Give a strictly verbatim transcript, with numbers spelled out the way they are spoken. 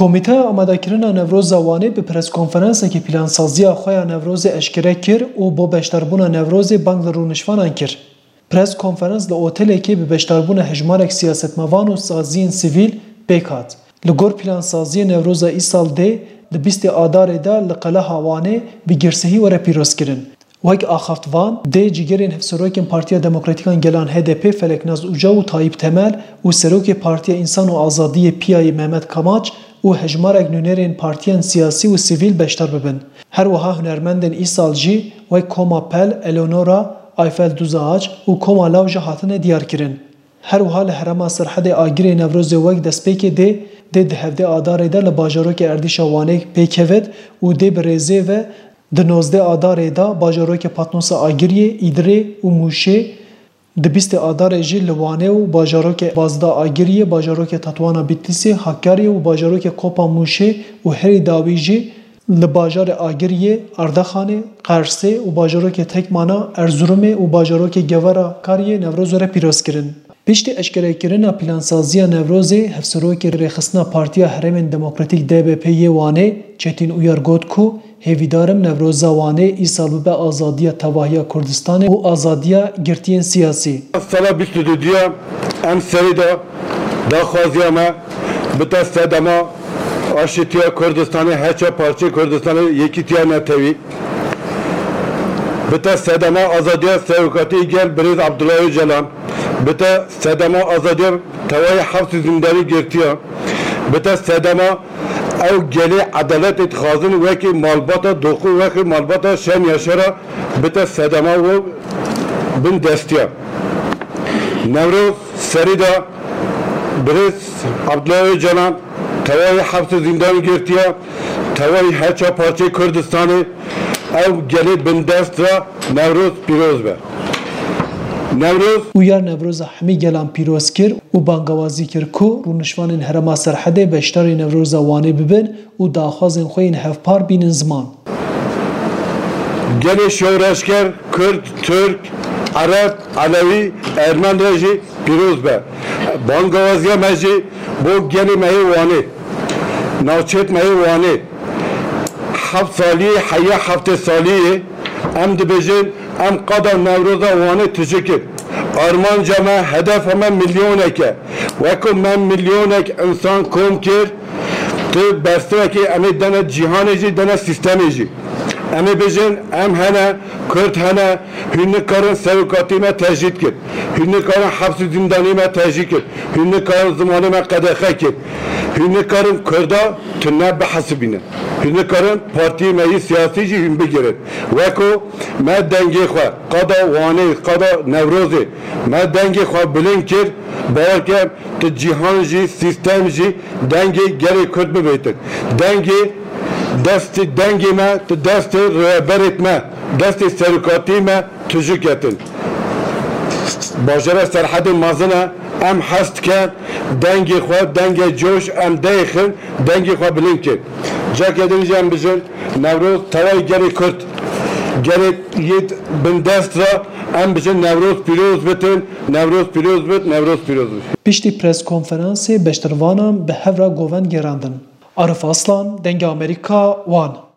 کمیته آمادهکردن نوروز وانه به پرس کنفرانسی که پلانسازی خواه نوروز اشکره کرد و با بشتربون نوروز بانک رونشوانان کرد. پرس کنفرانس لعوتله که به بشتربون هجمارک سیاستموان و سازین سیویل بیکات. لگور پلانسازی نوروز ای سال ده د بیست آدار دا لقله هاوانه به گرسهی وره پیروز کرن. وگ آخافتوان ده جیگرین هفسروکین پارتیا دموکراتیکان گلان هدپ فلکناز اوجا و طایب تمل و سروک پارتیا انسان و آزادی پیای محمد کماچ و هجمارک نونرین پارتیان سیاسی و سیویل بشتر ببن. هر وها هنرمندن ای سال جی وگ کوما پل، الونورا، آیفل دوزاج و کوما لاوجا هاتن دیار کرن. هر وها لحرما سرحد آگیر نوروز وگ دسپیک ده ده ده هفته آدار ده لباجروک اردیش وانه پیکوید و ده برزه و ده نوزده آدار ده باجروک پاتنوس آگیری ایدره و موشه ده بیست آدار جی لوانه و باجروک بازده آگیری باجروک تطوانا بیتلیسی حکاری و باجروک کوپا موشه و هری داوی جی لباجار آگیری اردخانه قرصه و باجروک تکمانا ارزرومه و باجروک گورا کاری نوروز را پیروز کرن. پشت اشکره کردن پلانسازی نوروز هفسروک رخصنا پارتیا حرم دموکراتیک دی بی پی وانه چتین اویار گوت کو هیویدارم نوروز وانه ای سال به آزادی تواهی کردستان و آزادی گرتین سیاسی. سال بیست و دو ام سریدا داخوازی ما بتا سدما آشتیا کردستان هرچه پارچه کردستان یکی تیا نتوی بتا سدما آزادی سرکاتی گل بریز عبدالله جلان بتا سدما آزادی توای حبس زندانی گرتیا بتا سدما او گلی عدالت اتخاذن وکی مالباتا دوخو وکی مالباتا شن یاشرا بتا سدما و بن دستیا نوروز سریدا بریز عبدالله جلان توای حبس زندانی گرتیا توای هرچه پارچه کردستانی او گلی بن دست را نوروز پیروز به نوروز اویار نوروز همی گلان پیروز کر و بانگوازی کر کو رونشوان هرما سرحده بشتر نوروز وانه ببن و داخوازن خوین هفپار بین زمان گلی شورشگر کرد ترک عرب علوی ارمن رجی پیروز به بانگوازی مجی بو گلی مهی وانه نوچت مهی وانه هفت سالی حیا هفت سالی ام دبجن ام قدر نوروز وانه تشکر آرمان جمع هدف من میلیونه که وکم من میلیونه انسان کم کرد تو بسته که امی دنه جهانی جی دنه سیستمی جی امی بجن ام هنه کرد هنه هنه کارن سرکاتی ما تجدید کرد هنه کارن حبس زندانی ما تجدید کرد هنه کارن زمانی ما قدخه کرد هنه کارن کرده تنه بحسبینه هنه کارن پارتی مایی سیاسی جی هم بگیرد وکو ما دنگی خواه قدا وانه قدا نوروزه ما دنگی خواه بلند کرد باور که تو جهان جی سیستم جی دنگی گری کرد ببیتد دنگی دست دنگی ما تو دست رهبرت ما دست سرکاتی ما تجوکتن باجره سرحد مازنه ام حست کرد دنگی خواه دنگ جوش ام دایخن دنگی خواه بلند کرد جا کدنجی ام بجن نوروز توای گری کرد گری ید بندست را ام بجن نوروز پیروز بتن نوروز پیروز بت نوروز پیروز بت پشتی پرس کنفرانسی بشتروانم به هفرا گوون گراندن عرف اصلان دنگ امریکا وان